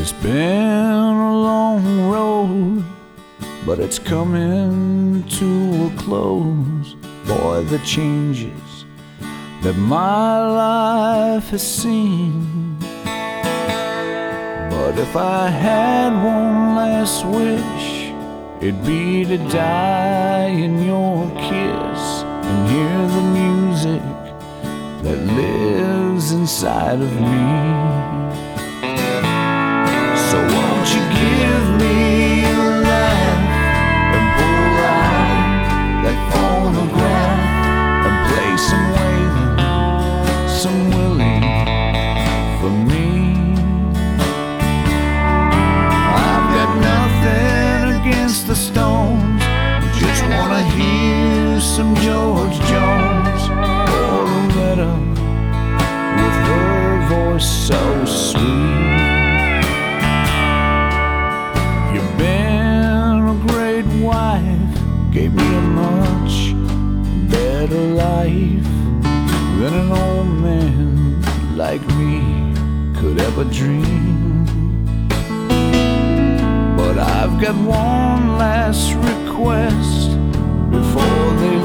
It's been a long road, but it's coming to a close. Boy, the changes that my life has seen. But if I had one last wish, it'd be to die in your kiss and hear the music that lives inside of me. So won't you give me a laugh and pull out that phonograph and play some Waylon, some Willie for me. I've got nothing against the Stones, just wanna hear some George Jones or Loretta with her voice so sweet. You've been a great wife, gave me a much better life than an old man like me could ever dream. But I've got one last request before they